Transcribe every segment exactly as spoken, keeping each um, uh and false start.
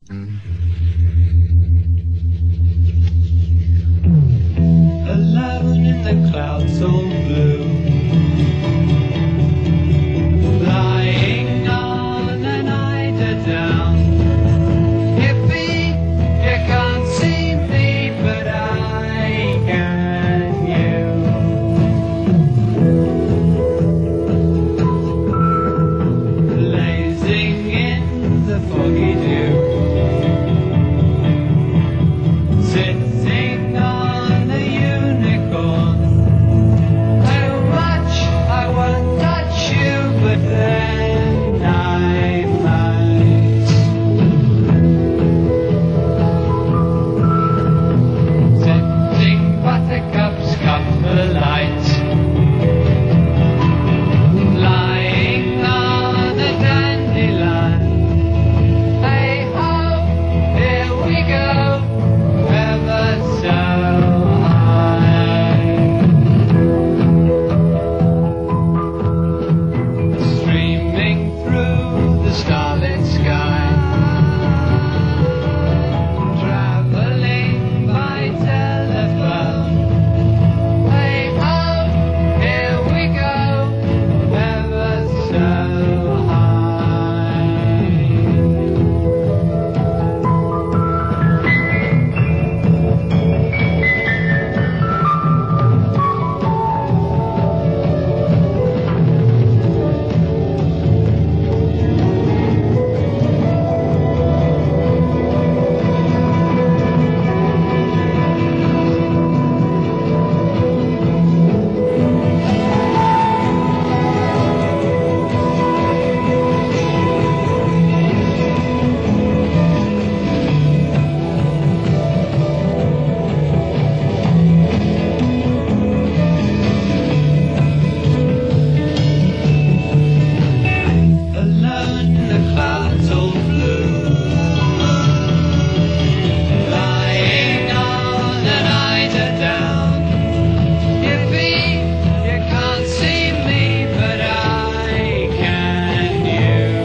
Alone in the clouds all blue, lying on an eiderdown. Hippie, you can't see me, but I can you. Blazing in the foggy dew, sitting on a unicorn. Too much, I won't touch you, but then I might. Sitting buttercups, cup of light, lying on a dandelion. Hey ho, here we go, ever so high. Streaming through the starlit sky, traveling by telephone. Hey ho, here we go, ever so high. Alone in the clouds all blue, lying on an eiderdown. Yippee, you can't see me, but I can you.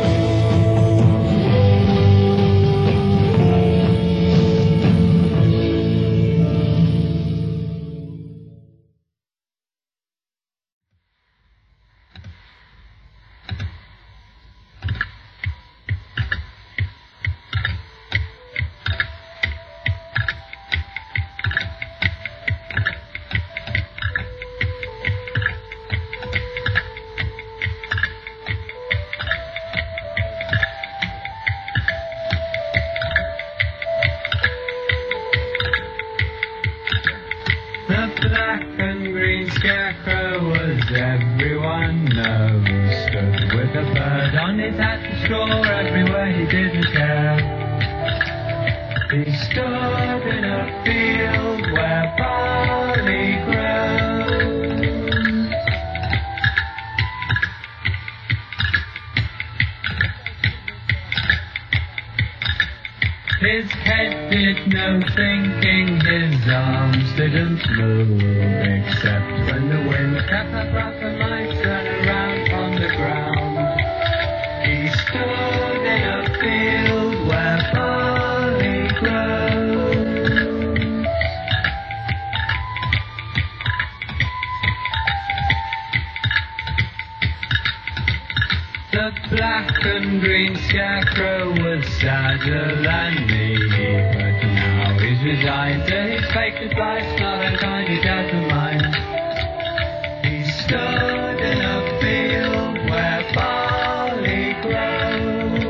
The black and green scarecrow, as everyone knows, stood with a bird on his hat and straw everywhere he didn't care. He stood in a field where barley grows. His head did no thinking, his arms didn't move, except when the wind kept up rough and light turn around on the ground. He stood in a field where barley grows. The black and green scarecrow was sadder than me, but now he's resigned to his fate. Advice, not unkind, he's out of mind. He stood in a field where barley grows.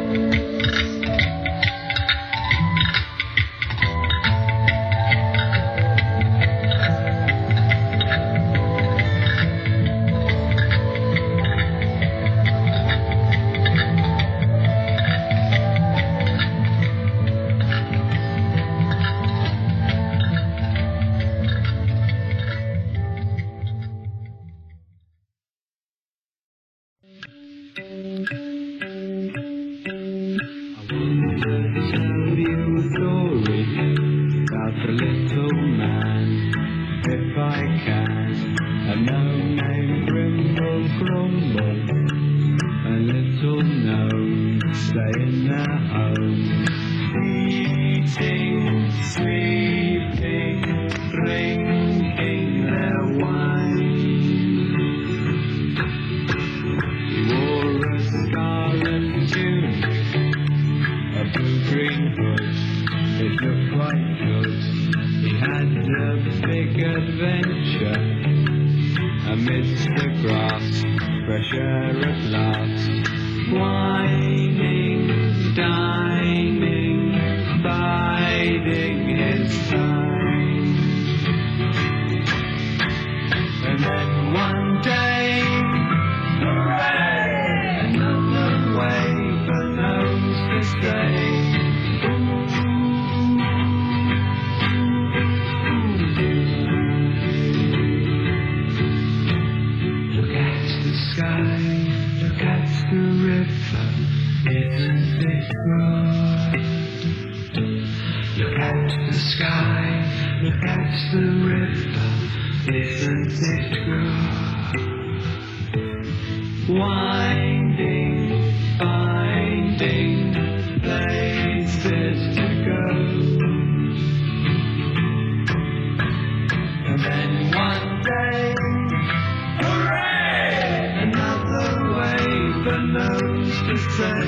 Stay in their home. green hood, it looked quite good. He had a big adventure amidst the grass, fresh air at last. Whining, dining, biding his time. And then one day, hooray! Another wave, a nose to say. Look at the sky, look at the river, isn't it good? Look at the sky, look at the river, isn't it good? Winding, finding places to go. And then one day, hooray! Another wave, a nose to say.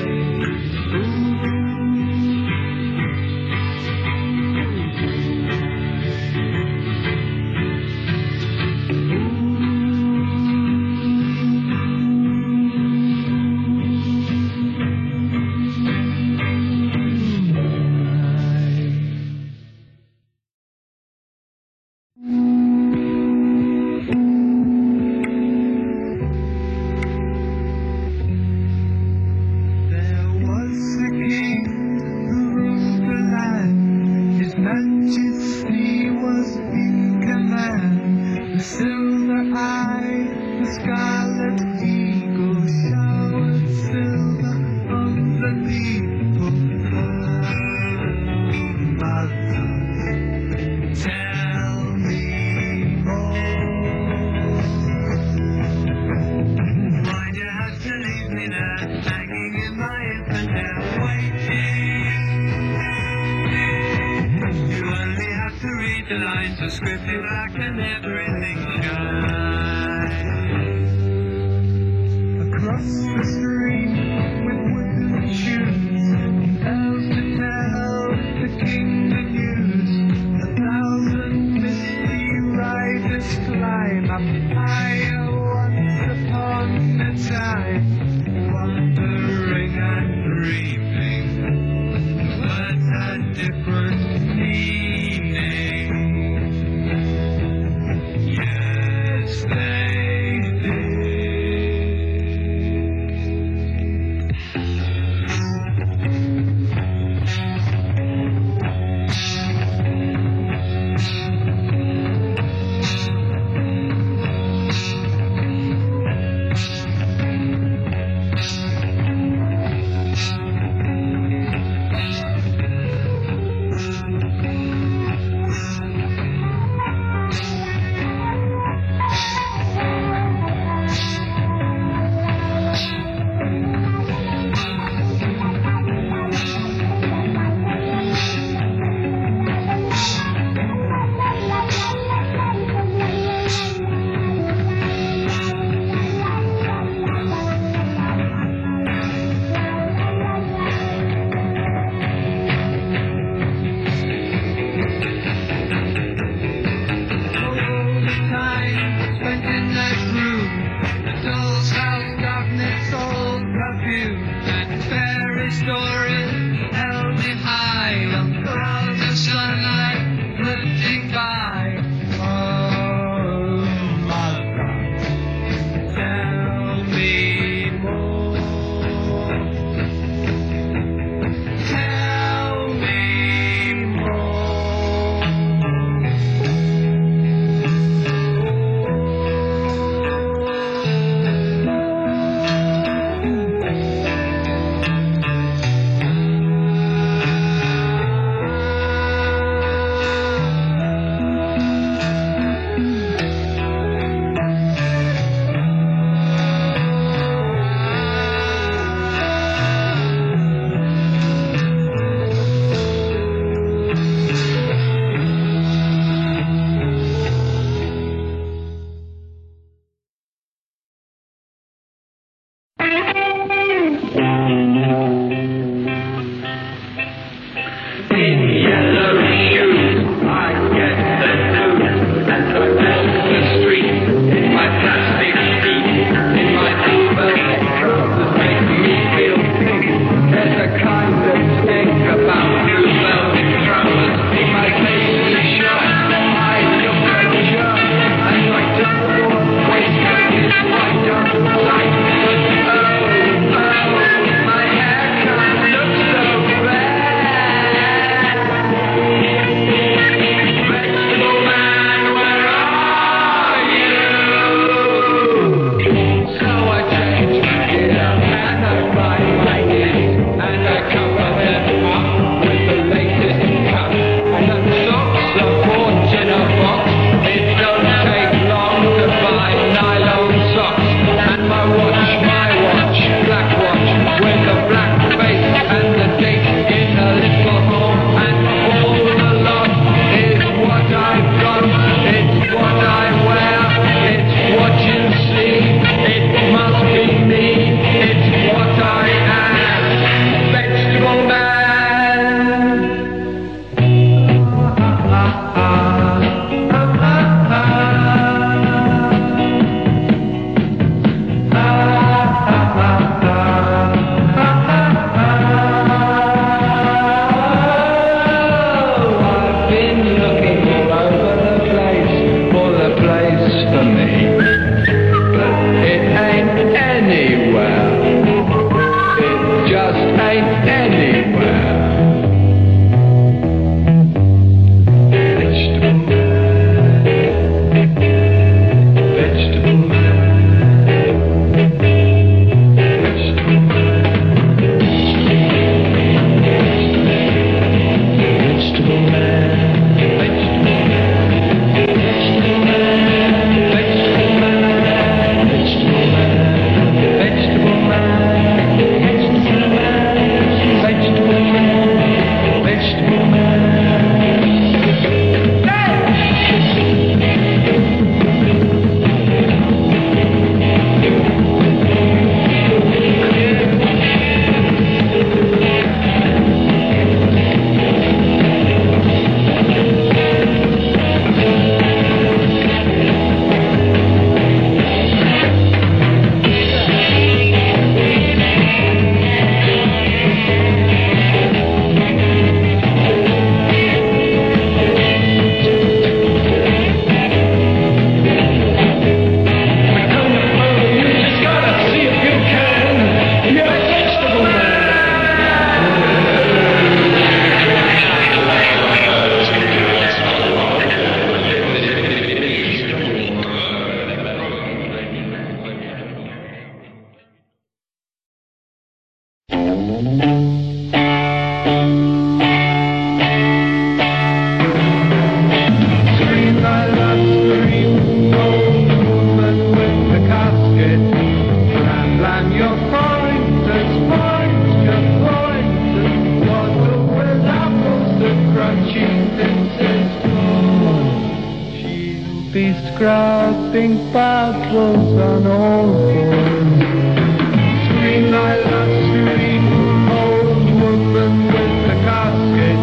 be scrubbing bubbles on all fours. Scream like that scream, old woman with the casket.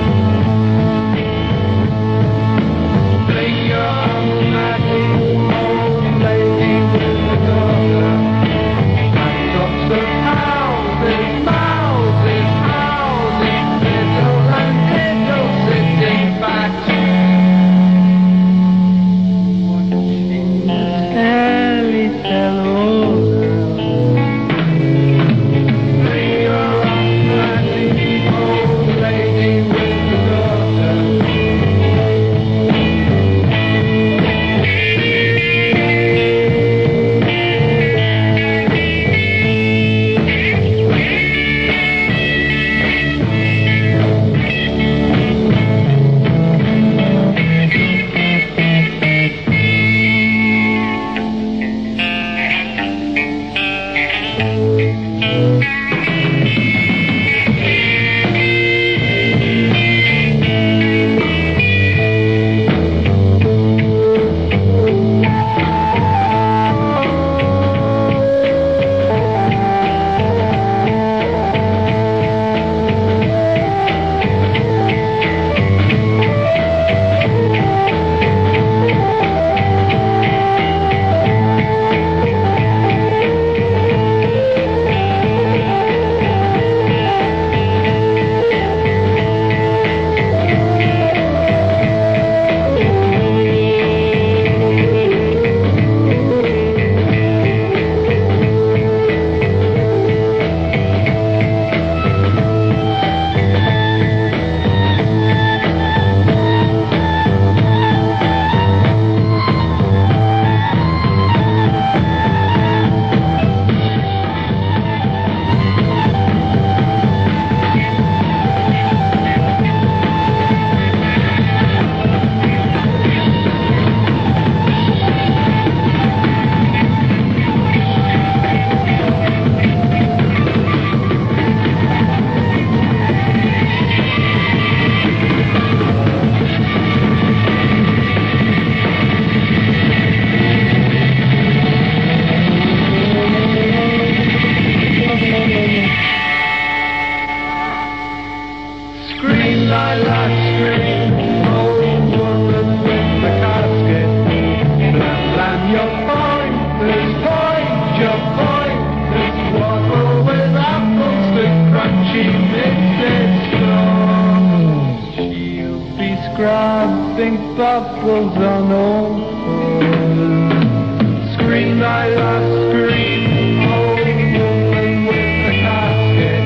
Blink your automatic, old lady with the daughter. Backdrops of houses, mouses, houses, little and little sitting back. Scrubbing bubbles on all fours. Scream thy last scream, old woman with the casket.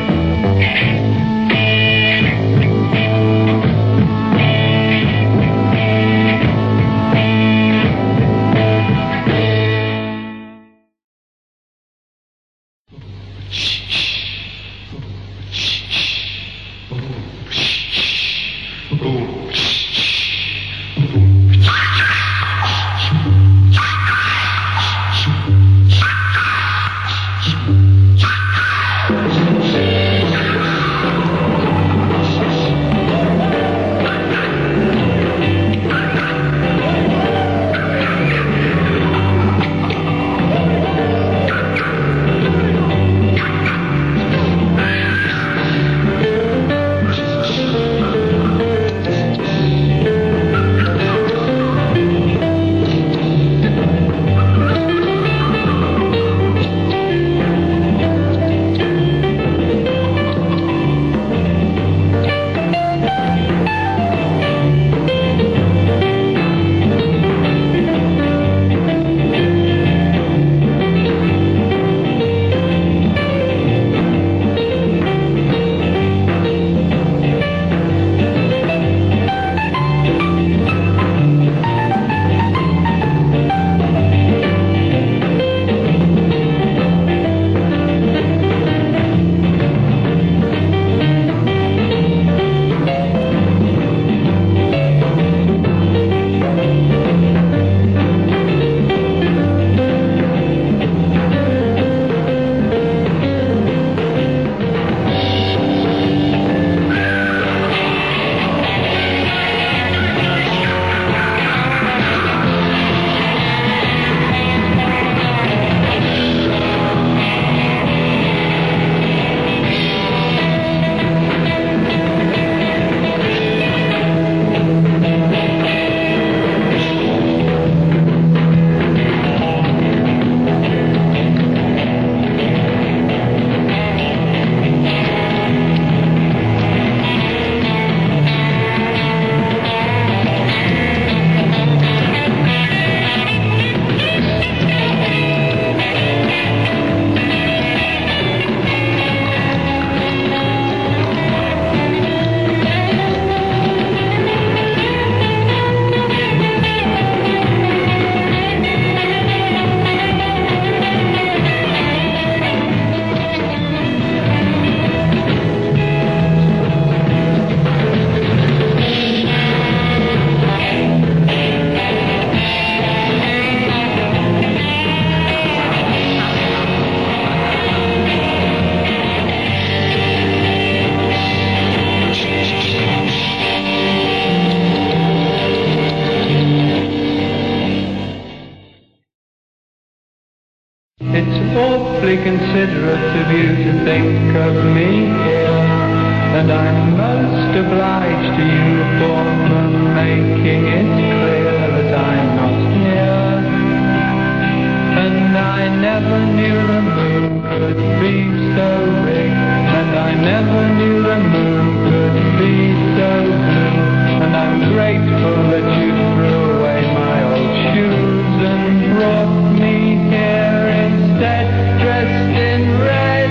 and I'm most obliged to you for making it clear that I'm not here. And I never knew the moon could be so big, and I never knew the moon could be so blue. And I'm grateful that you threw away my old shoes and brought me here instead, dressed in red.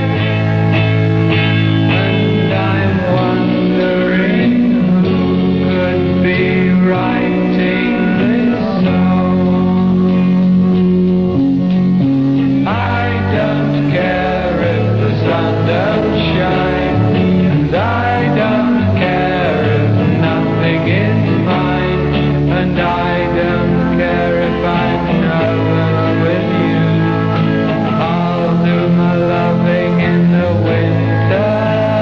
And I'm wondering who could be writing this song. I don't care if the sun don't shine, and I don't care if nothing is fine, and I don't care if I'm nervous with you. I'll do my loving in the winter.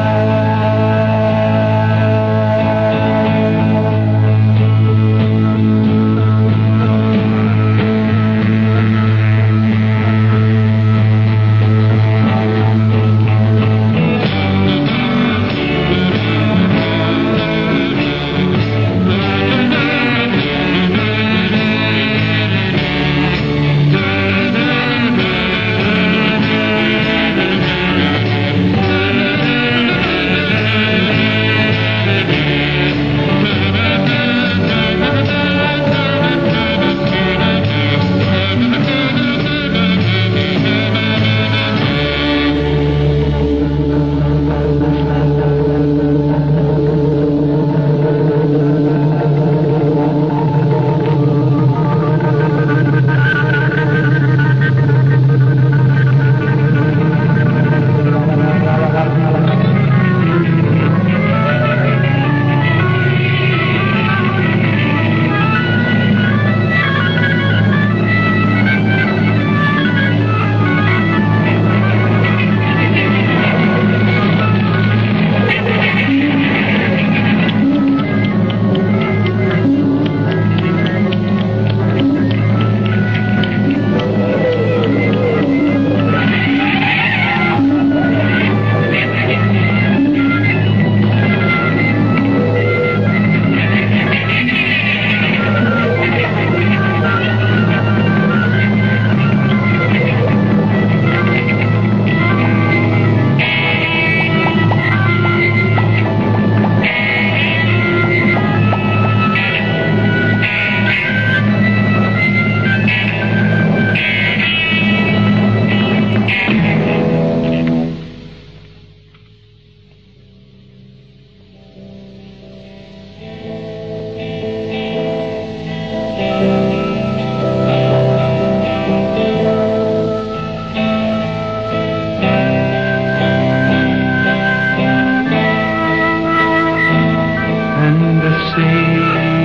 And the sea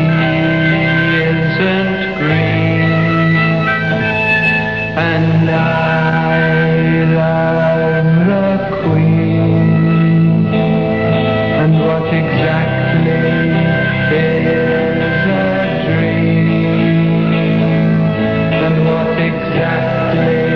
isn't green, and I love the Queen. And what exactly is a dream? And what exactly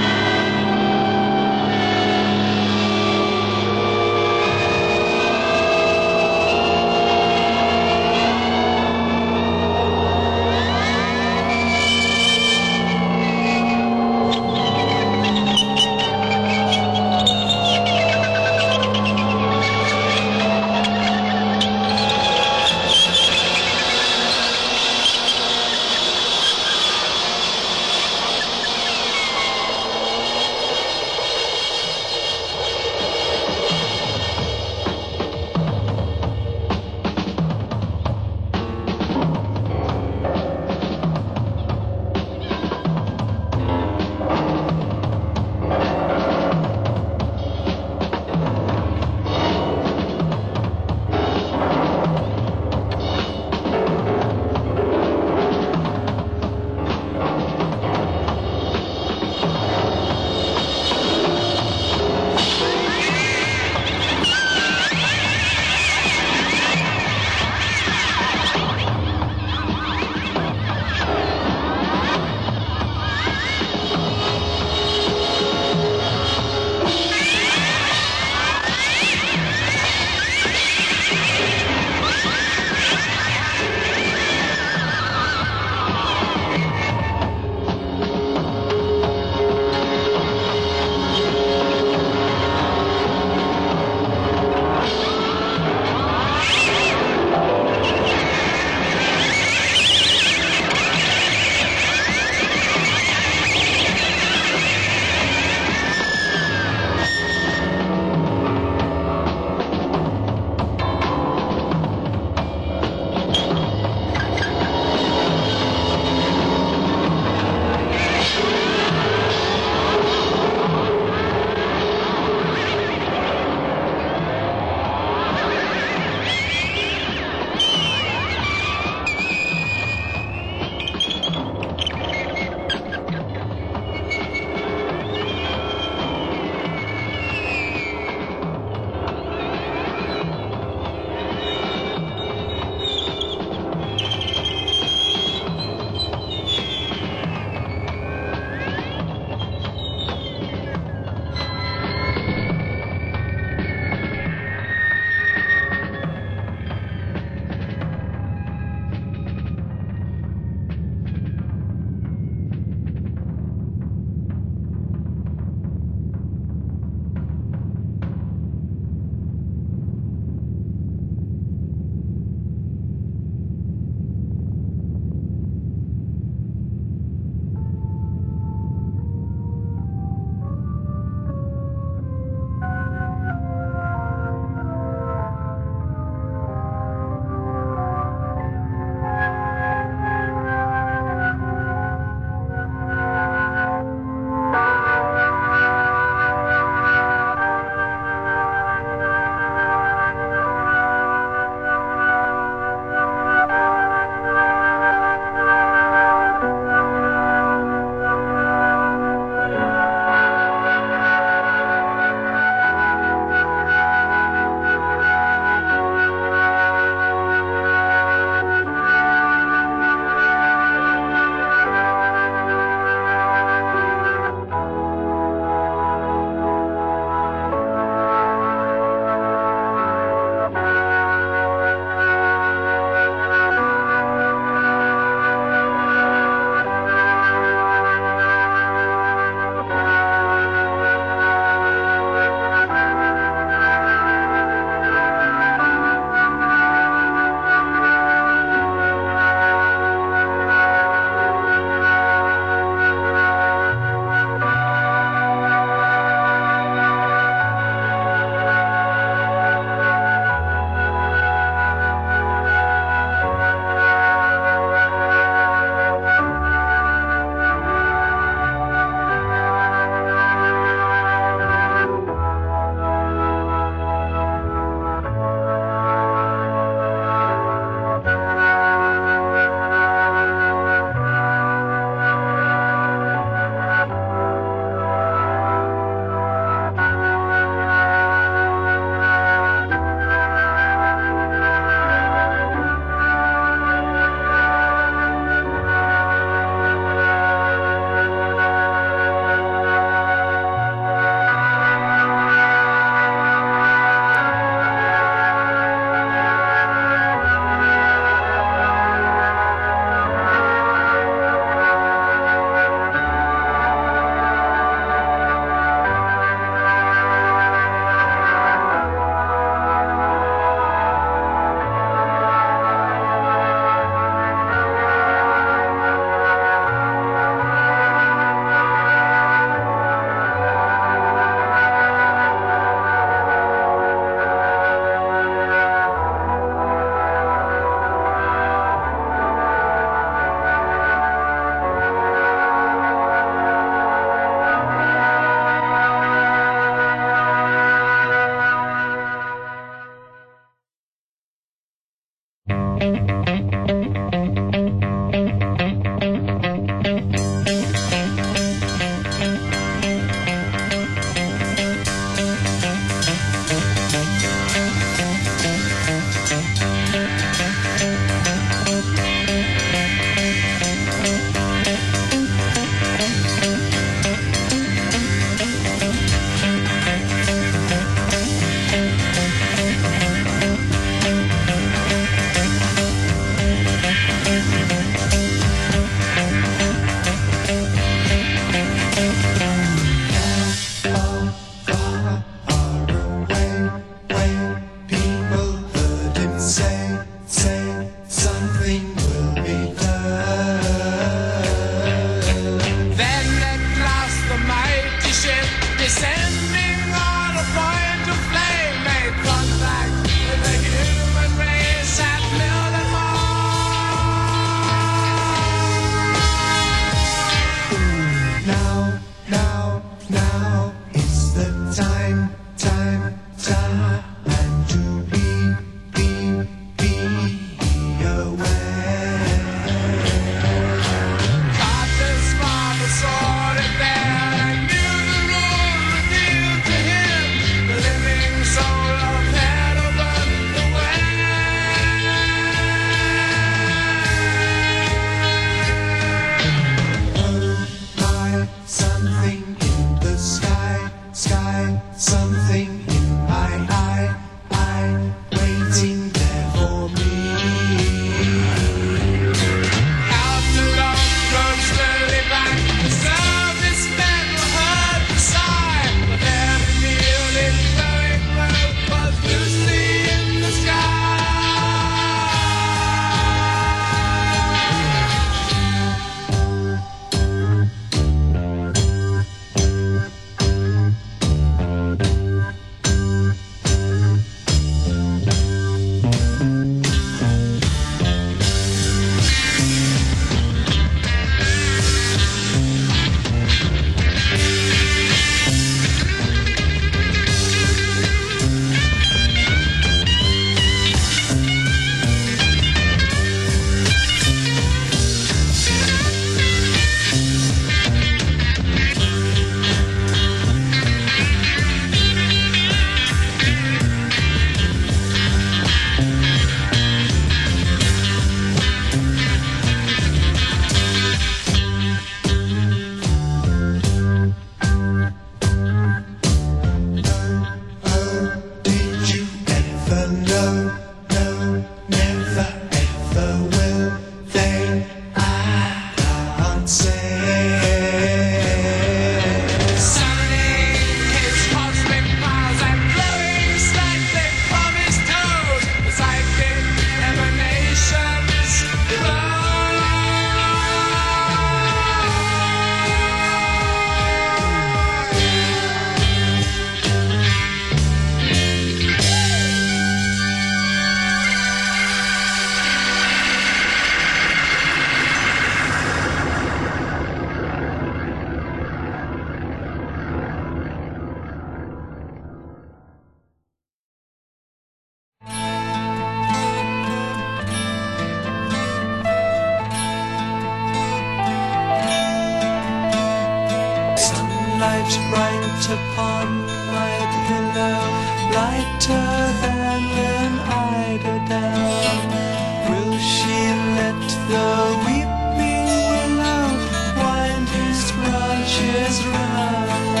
set right upon my pillow, lighter than an eiderdown. Will she let the weeping willow wind his branches round?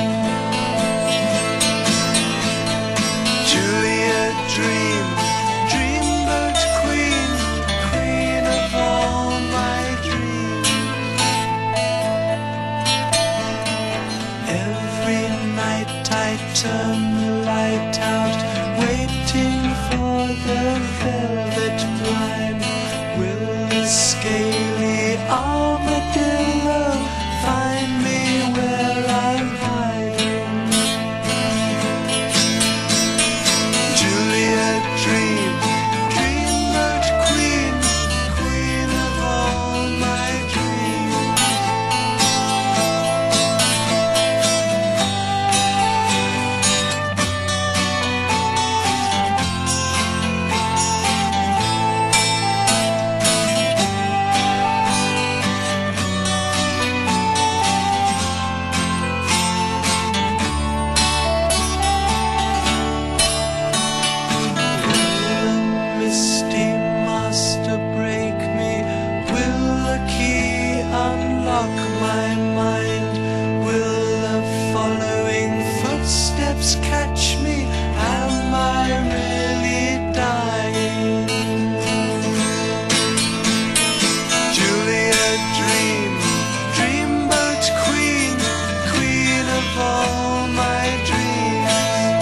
Julia, dream, dreamboat queen, queen of all my dreams. Every night I turn the light out, waiting for the velvet blind. Will the scaly armadillo find me where I'm hiding? Julia, dream, dreamboat queen, queen of all my dreams. Will the misty master break me? Will the key unlock my mind? Will the following footsteps catch me? Am I really dying? Julia, dream, dreamboat queen, queen of all my dreams.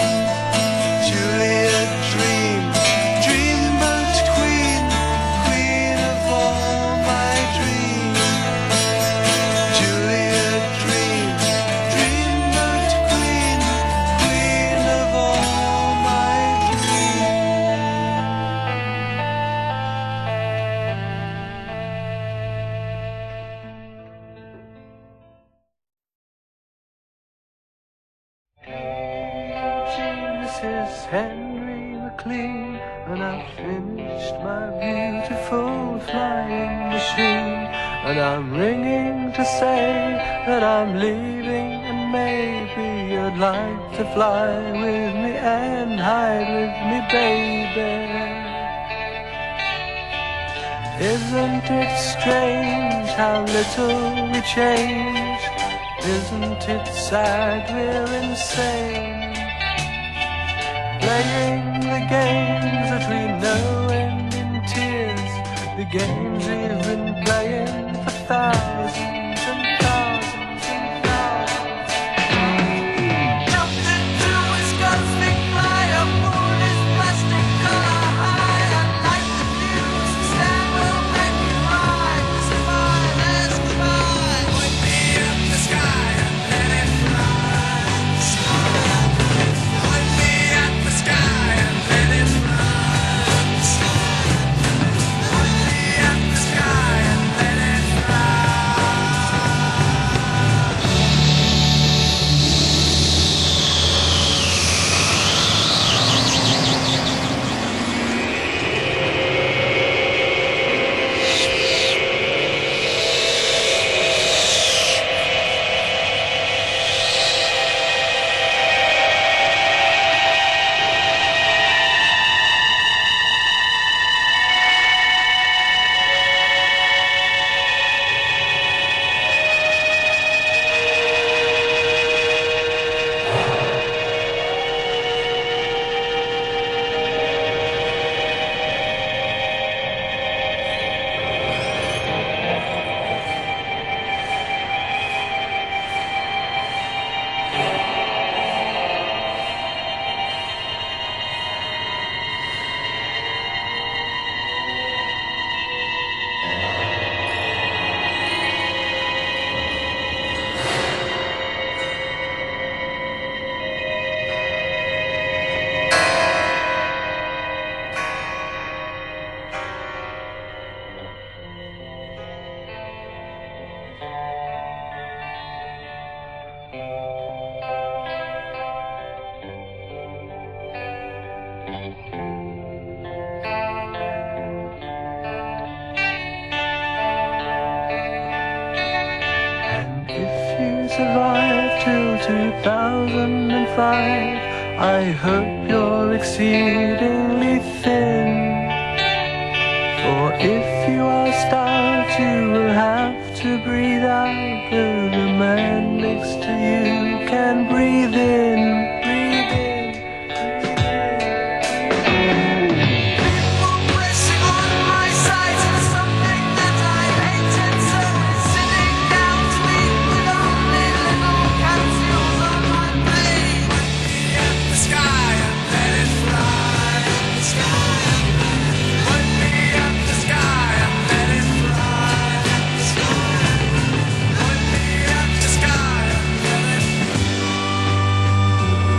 Julia, dream, dreamboat queen, queen of all my dreams. Julia, dream, dreamboat queen, queen of all my dreams. Missus Henry McLean, and I've finished my beautiful flying machine, and I'm ringing to say that I'm leaving, and maybe you'd like to fly with me and hide with me, baby. Isn't it strange how little we change? Isn't it sad we're insane? Playing the games that we know end in tears, the games we've been playing for thousands and thousands and thousands. Jumped into a disgusting fly, aboard his plastic color high. I'd like the news and stand will make me rise. Fine as goodbye. Point me up the sky and let it fly. Point me up the sky and let it fly. Point me up the sky and let it two thousand five. I hope you're exceedingly thin, for if you are stout you will have to breathe out, though the man next to you can breathe in, breathe in, breathe in. People pressing on my sides is something that I hated, so it's sitting down to eat with only little capsules on my plate. At the sky and let it fly, the sky. Put me up the sky and let it fly, the sky. Put me up the sky and let it fly.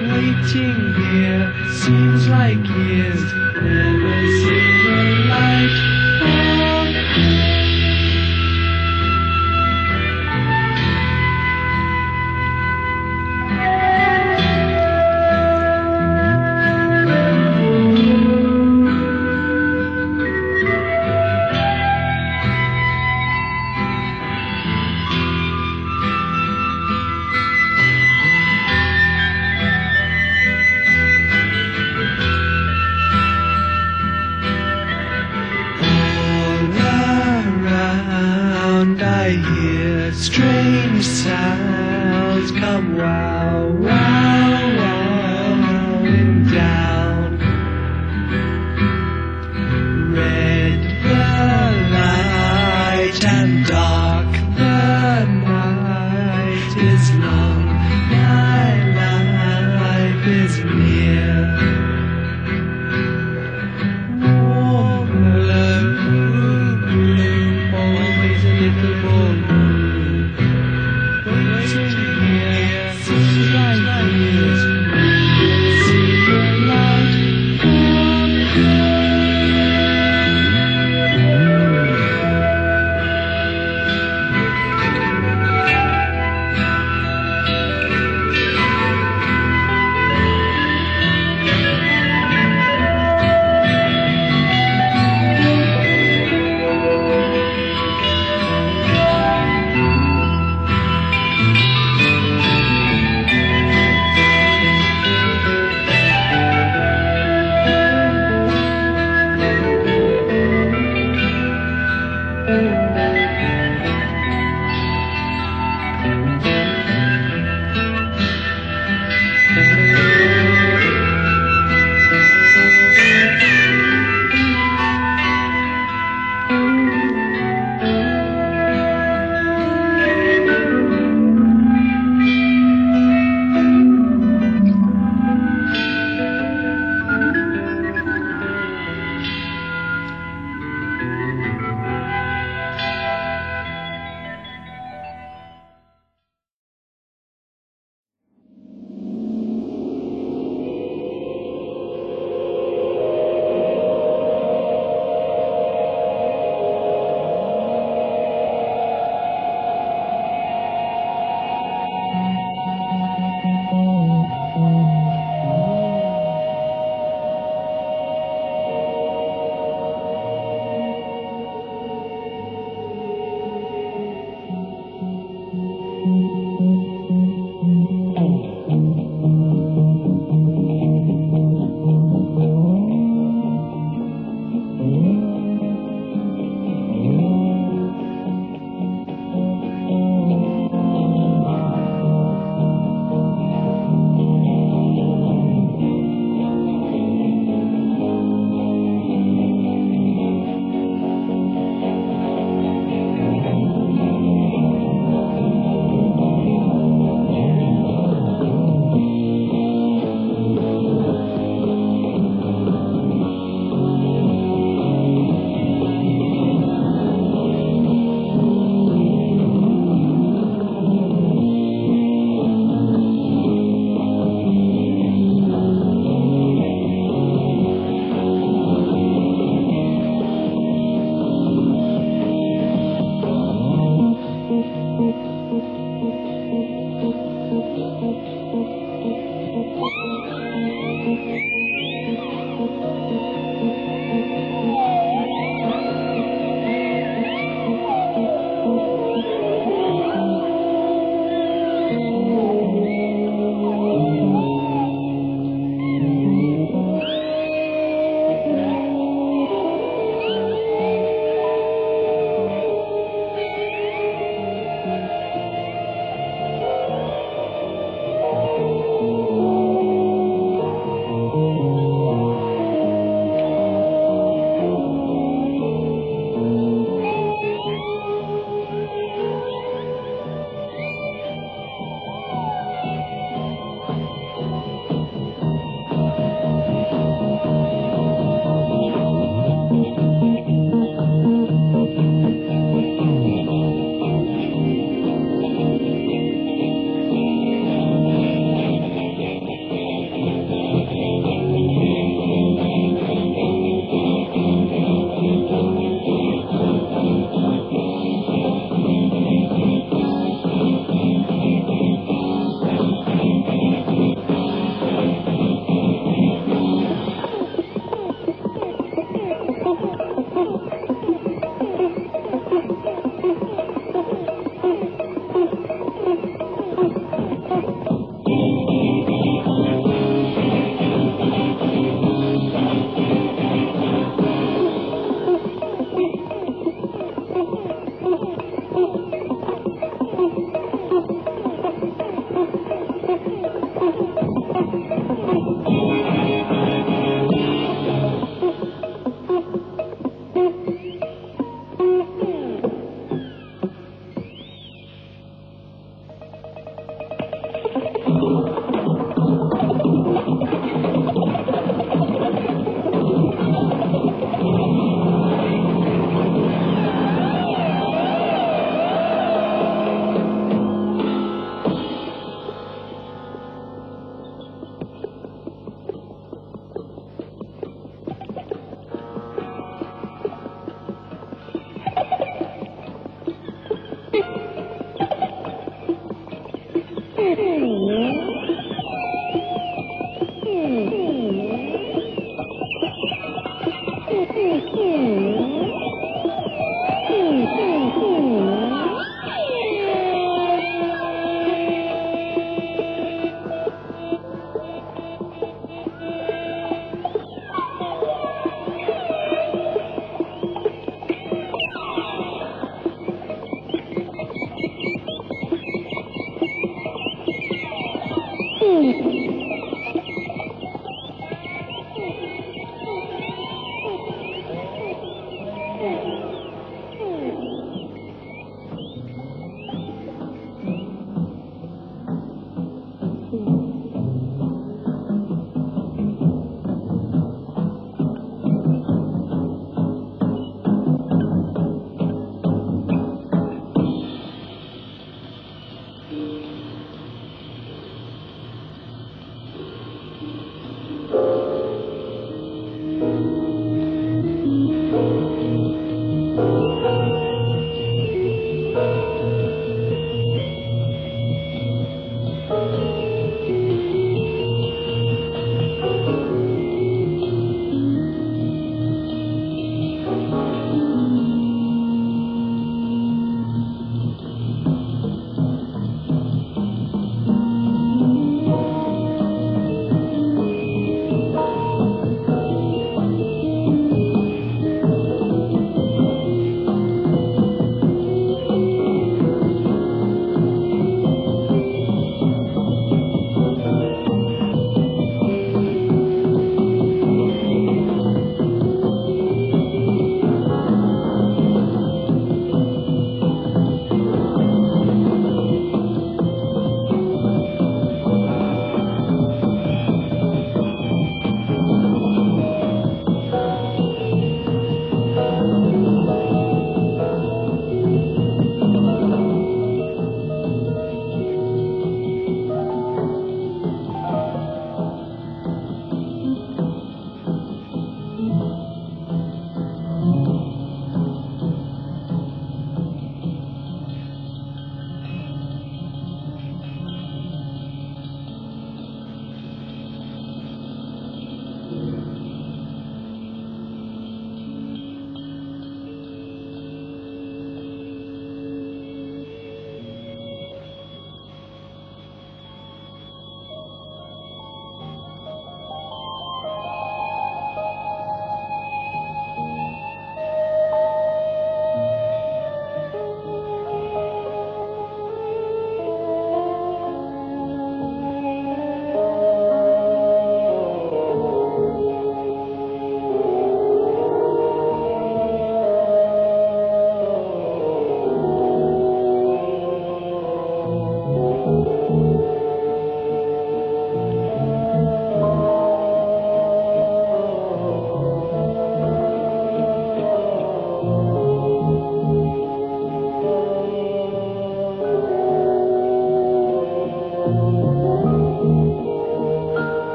Waiting here seems like years, never seen the light.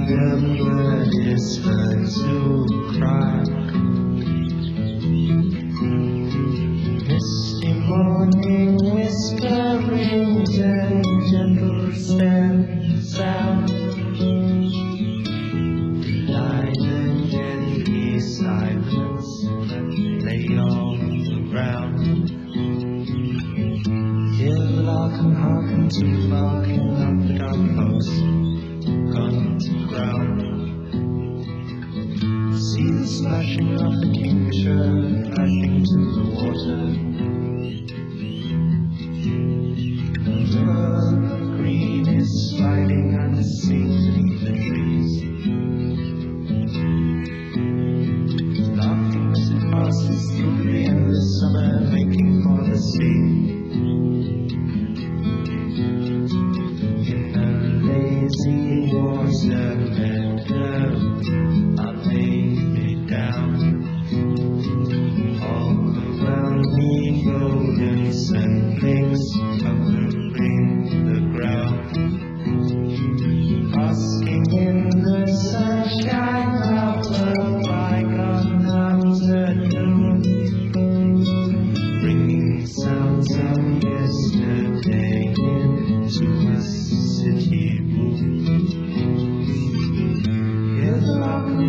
the bird is heard to cry. Misty morning whisperings and gentle steps sound. Lie the deadly silence that lay all around. Hear the lark and hearken to barking up the dark post, gone to ground. See the splashing of the kingfisher flashing to the water. The river green is sliding unseen beneath the trees. Laughing as it passes through the endless summer, making for the sea. Lazy water meadow, I lay me down. All around me golden sandpipes covering the ground. Basking in the sunshine of a bygone afternoon, bringing sounds of yesterday into a city room. Hear the lark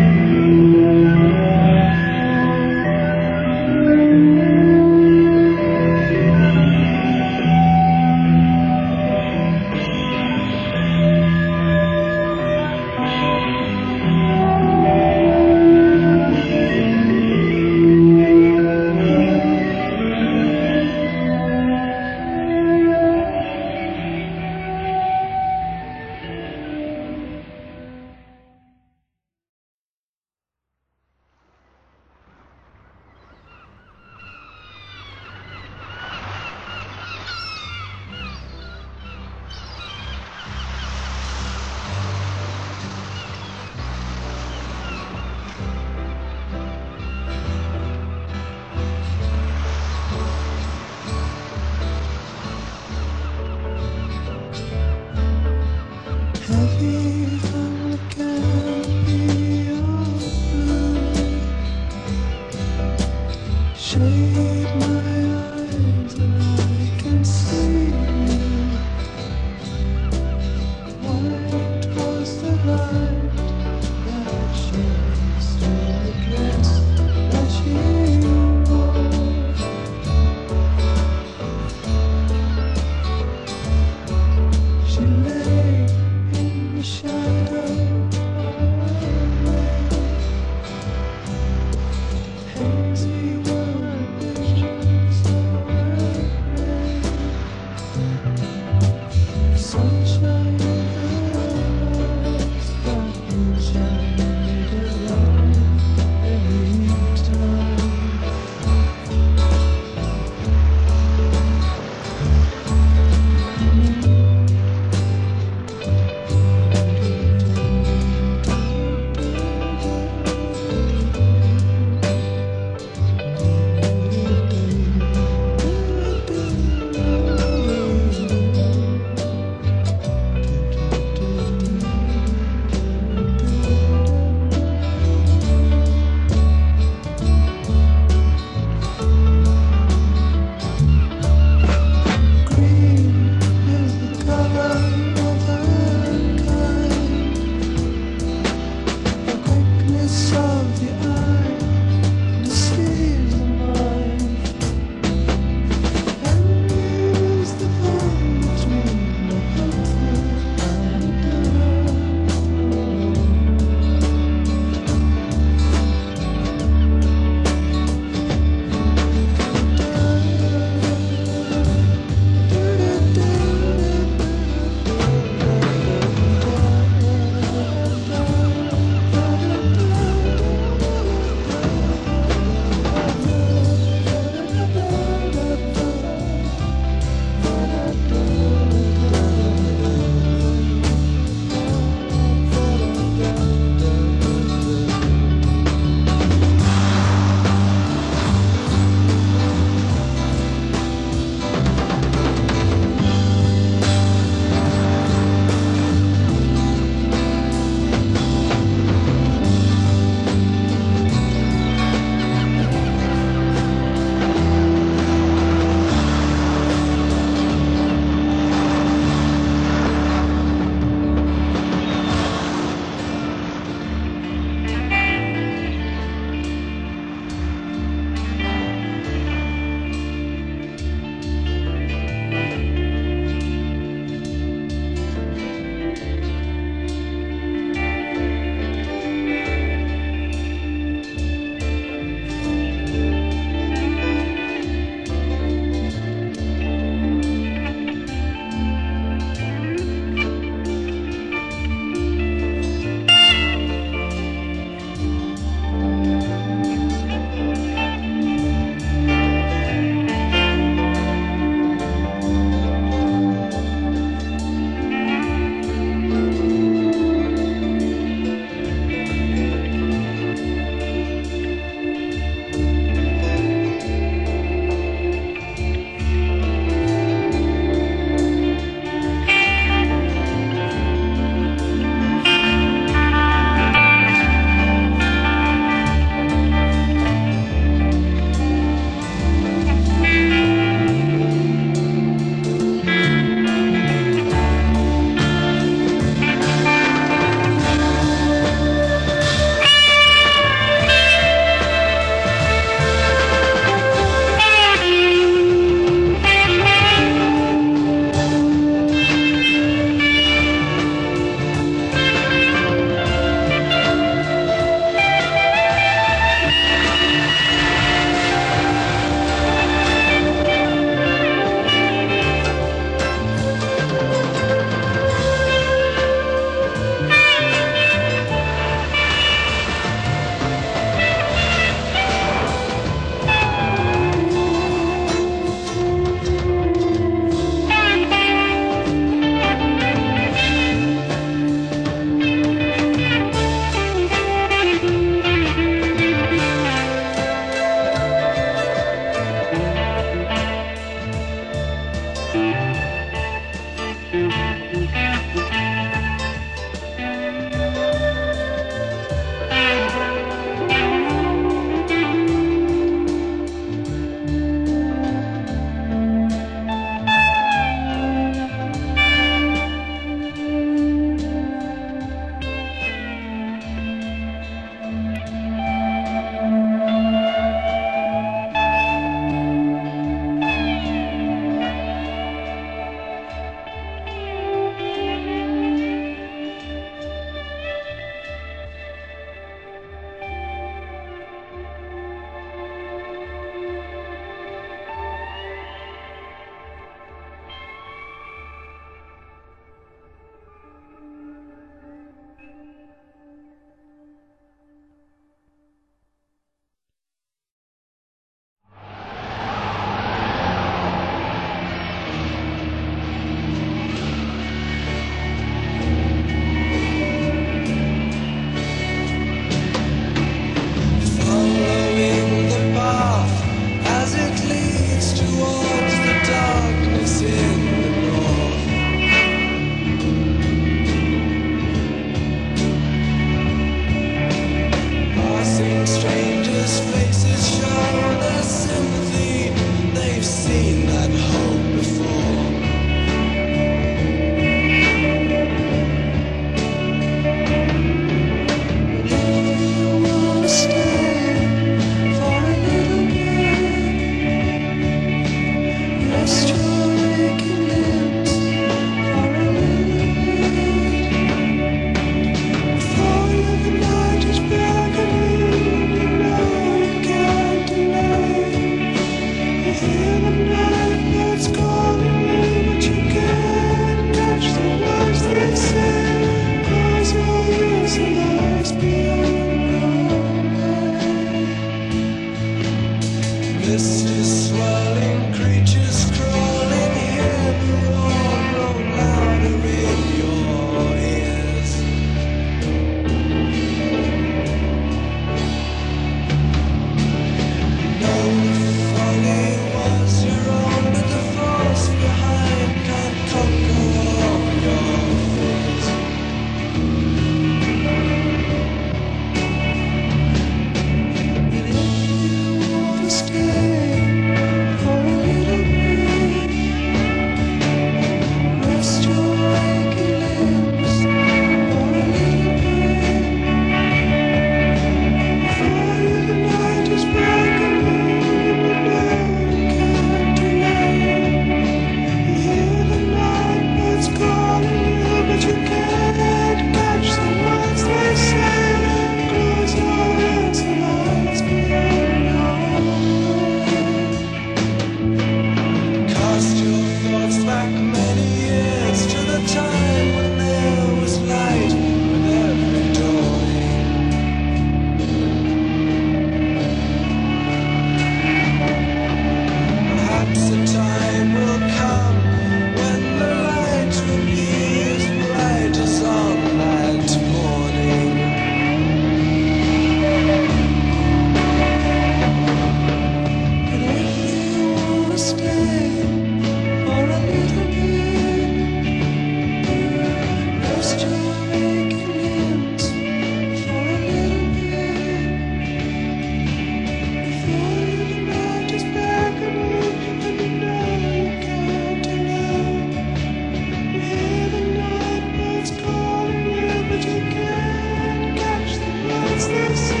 this